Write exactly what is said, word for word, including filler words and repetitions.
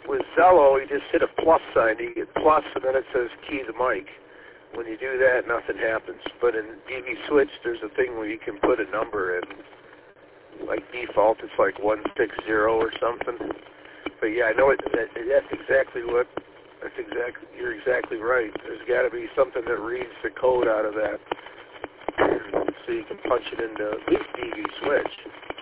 with Zello, you just hit a plus sign. You get plus, and then it says key the mic. When you do that, nothing happens. But in D V Switch, there's a thing where you can put a number in. Like default, it's like one six zero or something. But yeah, I know it. That, that's exactly what. That's exactly. You're exactly right. There's got to be something that reads the code out of that, so you can punch it into at least D V Switch.